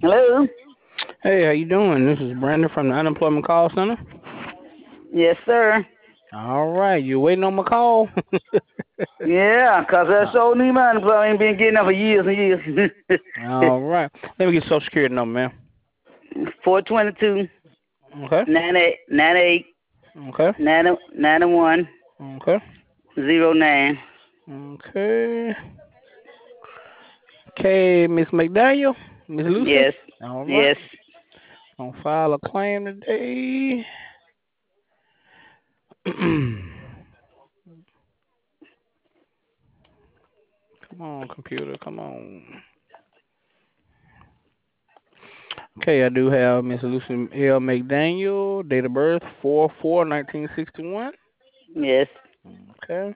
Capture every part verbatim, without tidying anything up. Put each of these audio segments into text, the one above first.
Hello? Hey, how you doing? This is Brandon from the Unemployment Call Center. Yes, sir. All right, you waiting on my call? Yeah, 'cause I Uh, so need my unemployment. I ain't been getting up for years and years. All right. Let me get Social Security number, man. Four twenty two Okay. nine eight nine eight Okay. nine nine one Okay. zero nine. Okay. Okay, Miss McDaniel, Miss Lucy. Yes. All right. Yes. Gonna file a claim today. Come on, computer. Come on. Okay, I do have Miss Lucy L. McDaniel, date of birth four four nineteen sixty one. Yes. Okay.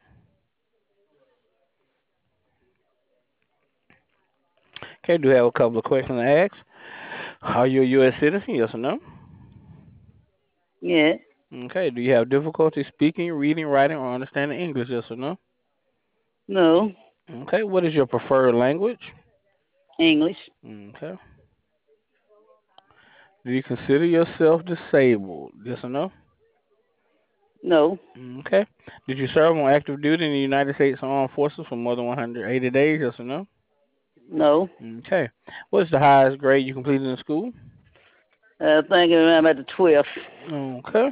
Okay, do have a couple of questions to ask. Are you a U S citizen? Yes or no? Yeah. Okay. Do you have difficulty speaking, reading, writing, or understanding English? Yes or no? No. Okay. What is your preferred language? English. Okay. Do you consider yourself disabled? Yes or no? No. Okay. Did you serve on active duty in the United States Armed Forces for more than one hundred eighty days? Yes or no? No. Okay. What's the highest grade you completed in school? I think I'm at the twelfth. Okay.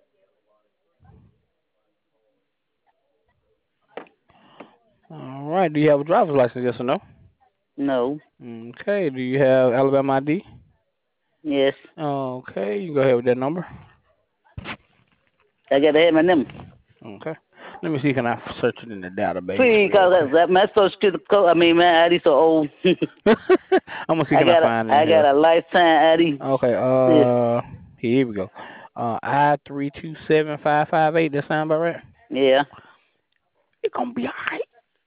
All right. Do you have a driver's license? Yes or no? No. Okay. Do you have Alabama I D? Yes. Okay. You can go ahead with that number. I got to have my number. Okay. Let me see. Can I search it in the database Please, real quick? cause that my social security code. I mean, my I D so old. I'm gonna see. I Can I got a find it in I got here? a lifetime I D. Okay. Yes. Uh, here we go. Uh, I three two seven five five eight. That sound about right? Yeah. It gonna be alright.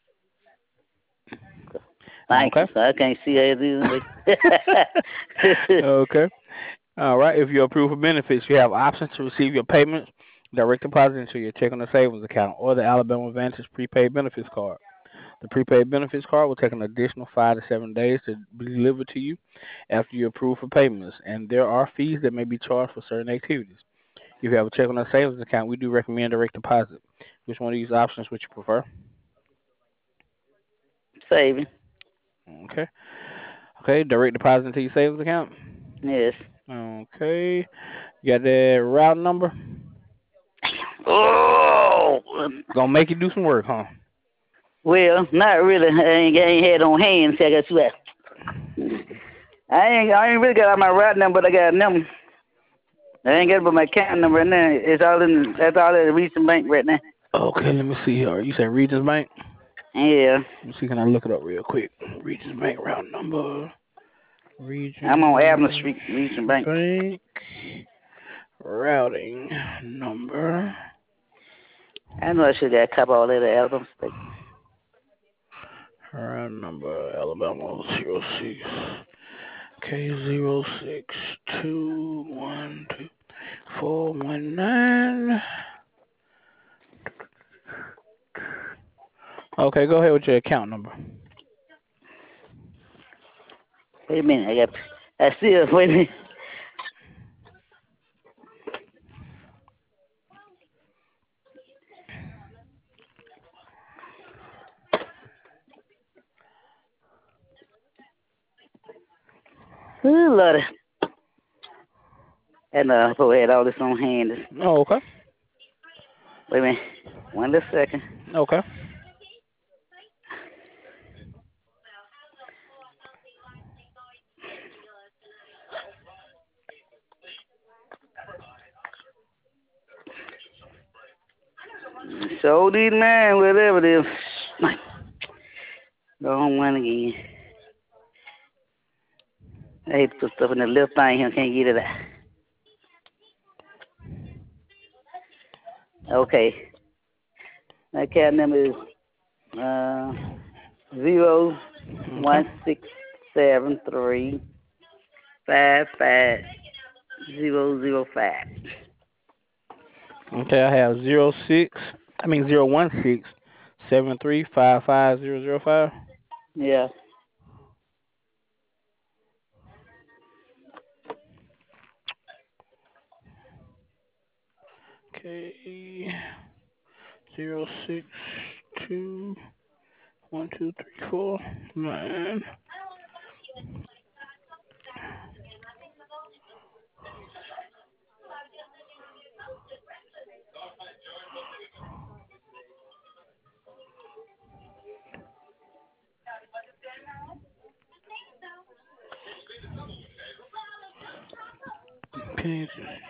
Thank Okay. you. So I can't see anything. Okay. All right. If you're approved for benefits, you have options to receive your payments direct deposit into your checking or savings account or the Alabama Advantage prepaid benefits card. The prepaid benefits card will take an additional five to seven days to be delivered to you after you approve for payments, and there are fees that may be charged for certain activities. If you have a checking or savings account, we do recommend direct deposit. Which one of these options would you prefer? Saving. Okay. Okay, direct deposit into your savings account. Yes. Okay. You got that route number? Oh. Gonna make you do some work, huh? Well, not really. I ain't, I ain't had on hand. See, I got you out. I ain't I ain't really got my route number, but I got a number. I ain't got but my account number in there. It's all in. That's all at the recent bank right now. Okay, let me see here. You said Regions Bank? Yeah. Let me see, can I look it up real quick? Regions Bank route number. I'm on Avenue Regions Street, recent bank. Bank routing number. I know I should have got a couple all that at Alabama State. Route number Alabama zero six K zero six two one two four one nine. Okay, go ahead with your account number. Wait a minute. I got. I see it. Wait a minute. Ooh, Lordy. And uh, I had all this on hand. Oh, okay. Wait a minute. One little second. Okay. So these man, whatever it is. Go on one again. I hate to put stuff in the little thing here. Can't get it out. Okay. My account number is uh zero Okay. one six seven three five five zero zero five. Okay, I have zero six. I mean zero one six seven three five five zero zero five. Yeah. Okay. Zero six two one two three four nine. Okay.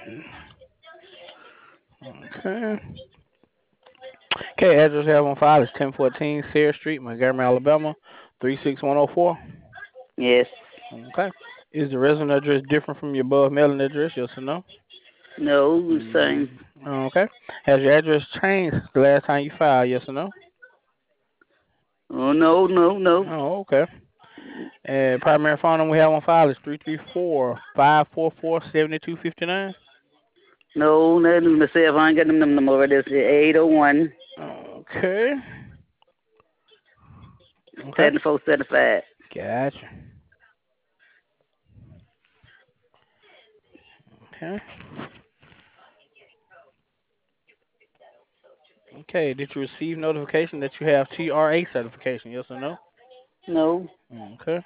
Okay. Okay, address we have on file is ten fourteen Sayre Street, Montgomery, Alabama, three six one zero four. Yes. Okay. Is the resident address different from your above mailing address? Yes or no? No, the Mm, same. okay. Has your address changed the last time you filed? Yes or no? Oh, no, no, no. Oh, okay. And primary phone number we have on file is three three four, five four four, seven two five nine. No, nothing myself. I ain't got them number no more. This is eight oh one, Okay. Okay. seventy-four seventy-five. Gotcha. Okay. Okay. Did you receive notification that you have T R A certification? Yes or no? No. Okay.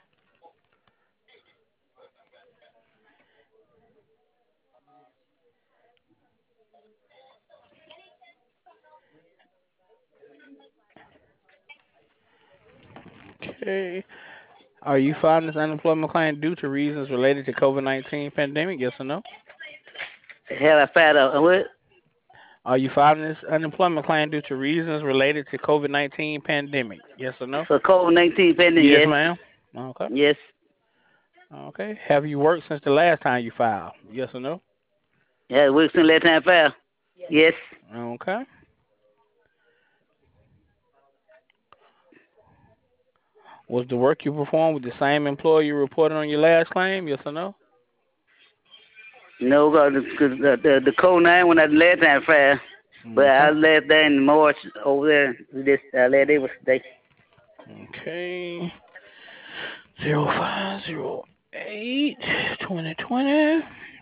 Okay. Are you filing this unemployment claim due to reasons related to COVID nineteen pandemic? Yes or no? Have I found out what? Are you filing this unemployment claim due to reasons related to COVID nineteen pandemic? Yes or no? For COVID nineteen pending, Yes, yes. ma'am. Okay. Yes. Okay. Have you worked since the last time you filed? Yes or no? Yeah, work since last time I filed. Yes. Okay. Was the work you performed with the same employer you reported on your last claim? Yes or no? No, because the, the, the, the code nine when I last time I filed. But Okay. I left there in March over there. This I left there was they. Okay. Zero five zero eight twenty twenty.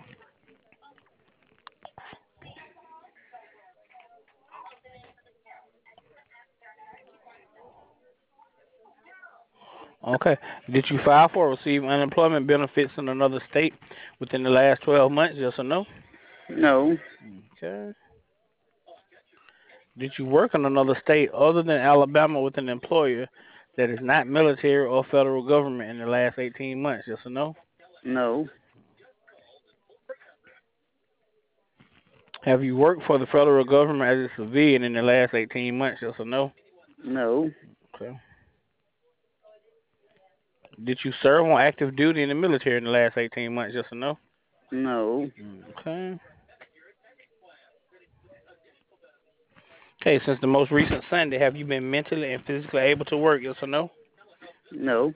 Okay. Did you file for or receive unemployment benefits in another state within the last twelve months? Yes or no? No. Okay. Did you work in another state other than Alabama with an employer that is not military or federal government in the last eighteen months? Yes or no? No. Have you worked for the federal government as a civilian in the last eighteen months? Yes or no? No. Okay. Did you serve on active duty in the military in the last eighteen months? Yes or no? No. Okay. Okay, since the most recent Sunday, have you been mentally and physically able to work? Yes or no? No.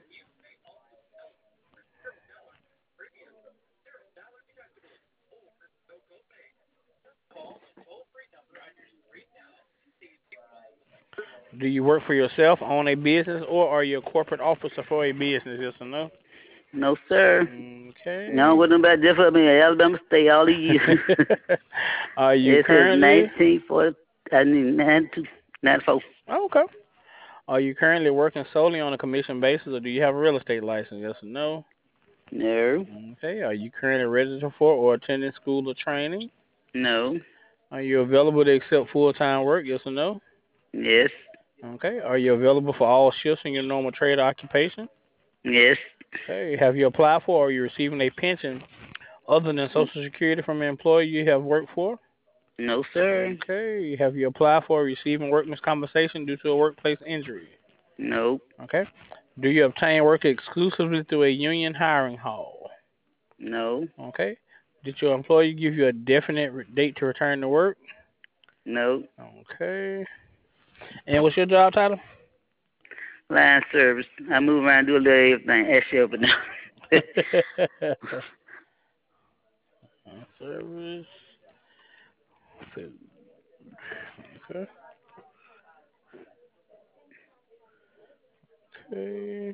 Do you work for yourself, own a business, or are you a corporate officer for a business? Yes or no? No, sir. No, Okay. what about just for me? Alabama State all these years. Are you It says currently nineteen forty. I mean ninety-two, ninety-four. oh, okay? Are you currently working solely on a commission basis, or do you have a real estate license? Yes or no? No. Okay. Are you currently registered for or attending school or training? No. Are you available to accept full time work? Yes or no? Yes. Okay. Are you available for all shifts in your normal trade occupation? Yes. Okay. Have you applied for or are you receiving a pension other than Social Security from an employer you have worked for? No, sir. Okay. Have you applied for or receiving workman's compensation due to a workplace injury? No. Okay. Do you obtain work exclusively through a union hiring hall? No. Okay. Did your employer give you a definite re- date to return to work? No. Okay. And what's your job title? Line service. I move around, do a little everything. Ask you up and down. Service. Okay. Okay.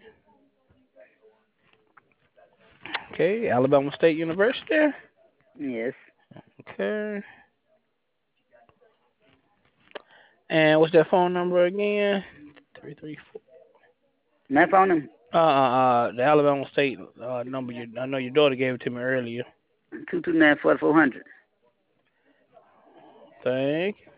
Okay. Alabama State University. Yes. Okay. And what's that phone number again? Three three four. My phone number Uh, uh, uh, the Alabama State uh, number. You, I know your daughter gave it to me earlier. two two nine forty four hundred. Thank you.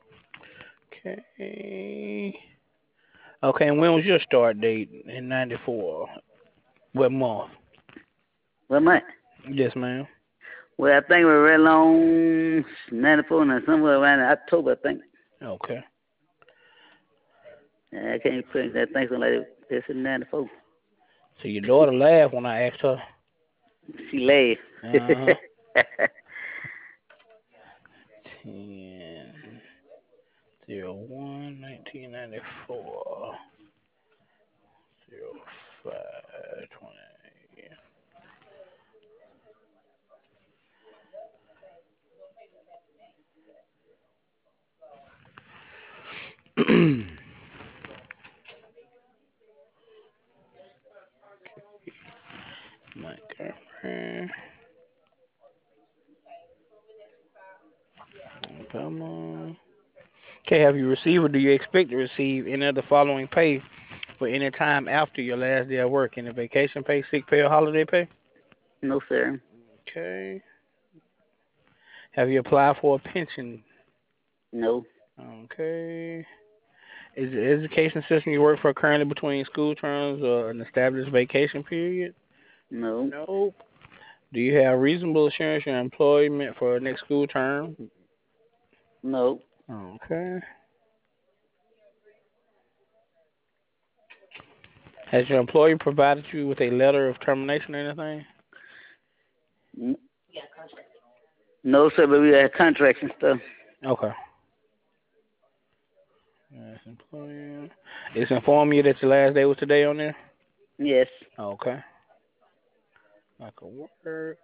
Okay. Okay, and when was your start date in ninety-four? What month? What month? Yes, ma'am. Well, I think we're right along ninety-four and somewhere around October, I think. Okay. I can't put that thing something like it's in ninety-four. So your daughter laughed when I asked her. She laughed. Uh-huh. ten zero one nineteen ninety-four zero five twenty. My camera. Come on. Okay, have you received or do you expect to receive any of the following pay for any time after your last day of work? Any vacation pay, sick pay, or holiday pay? No, sir. Okay. Have you applied for a pension? No. Okay. Is the education system you work for currently between school terms or an established vacation period? No. Nope. Do you have reasonable assurance your employment for next school term? No. Okay. Has your employer provided you with a letter of termination or anything? N- No, sir, but we have contracts and stuff. Okay. Yes, employer. It's informed you that your last day was today on there? Yes. Okay. I could work.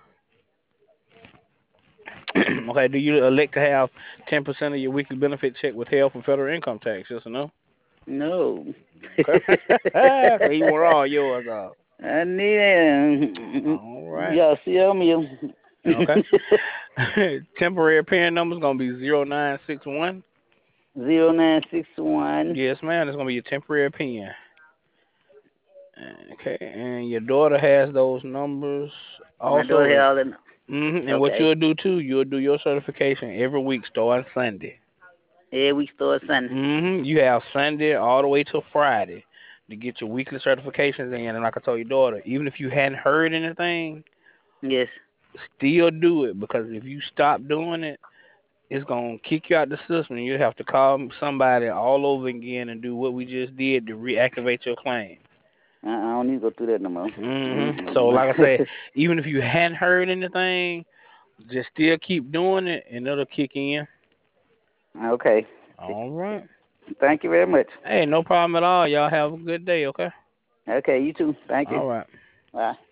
Okay, do you elect to have ten percent of your weekly benefit check withheld from federal income tax? Yes or no? No. Okay. So you want all yours off. I need it. All right. Y'all see me. Okay. Temporary PIN number is going to be zero nine six one. Zero nine six one. Yes, ma'am. It's going to be your temporary PIN. Okay. And your daughter has those numbers My also. daughter had all that. Mm-hmm. And what Okay. you'll do, too, you'll do your certification every week starting Sunday. Every week start Sunday. Mm-hmm. You have Sunday all the way till Friday to get your weekly certifications in. And like I told your daughter, even if you hadn't heard anything, Yes. still do it, because if you stop doing it, it's going to kick you out the system. You have to call somebody all over again and do what we just did to reactivate your claim. I, I don't need to go through that no more. Mm-hmm. So, like I said, even if you hadn't heard anything, just still keep doing it, and it'll kick in. Okay. All right. Thank you very much. Hey, no problem at all. Y'all have a good day, okay? Okay, you too. Thank you. All right. Bye.